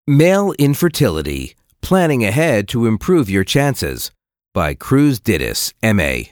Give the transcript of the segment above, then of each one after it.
Male Infertility, Planning Ahead to Improve Your Chances by Cruz Didis, M.A.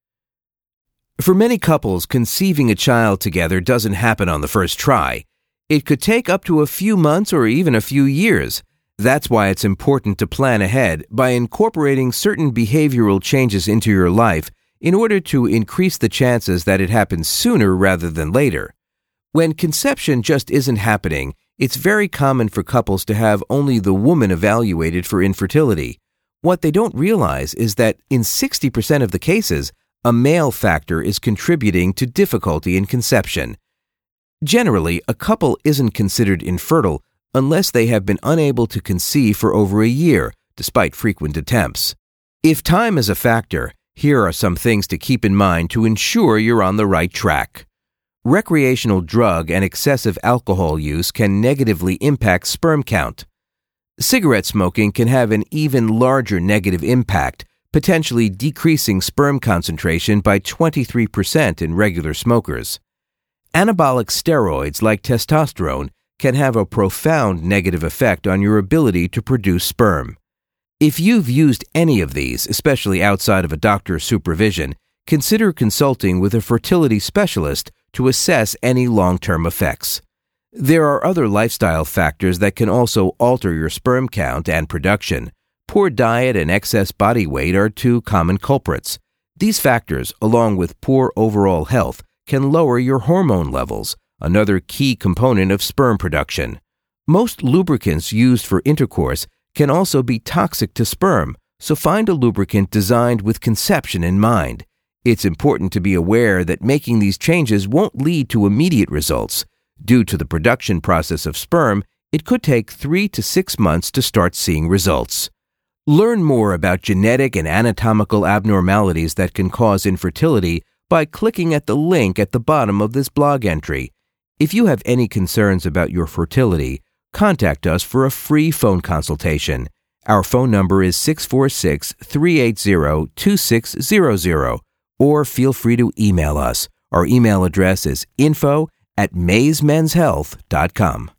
For many couples, conceiving a child together doesn't happen on the first try. It could take up to a few months or even a few years. That's why it's important to plan ahead by incorporating certain behavioral changes into your life in order to increase the chances that it happens sooner rather than later. When conception just isn't happening, it's very common for couples to have only the woman evaluated for infertility. What they don't realize is that in 60% of the cases, a male factor is contributing to difficulty in conception. Generally, a couple isn't considered infertile unless they have been unable to conceive for over a year, despite frequent attempts. If time is a factor, here are some things to keep in mind to ensure you're on the right track. Recreational drug and excessive alcohol use can negatively impact sperm count. Cigarette smoking can have an even larger negative impact, potentially decreasing sperm concentration by 23% in regular smokers. Anabolic steroids like testosterone can have a profound negative effect on your ability to produce sperm. If you've used any of these, especially outside of a doctor's supervision, consider consulting with a fertility specialist to assess any long-term effects. There are other lifestyle factors that can also alter your sperm count and production. Poor diet and excess body weight are two common culprits. These factors, along with poor overall health, can lower your hormone levels, another key component of sperm production. Most lubricants used for intercourse can also be toxic to sperm, so find a lubricant designed with conception in mind. It's important to be aware that making these changes won't lead to immediate results. Due to the production process of sperm, it could take 3 to 6 months to start seeing results. Learn more about genetic and anatomical abnormalities that can cause infertility by clicking at the link at the bottom of this blog entry. If you have any concerns about your fertility, contact us for a free phone consultation. Our phone number is 646-380-2600. Or feel free to email us. Our email address is info@maysmenshealth.com.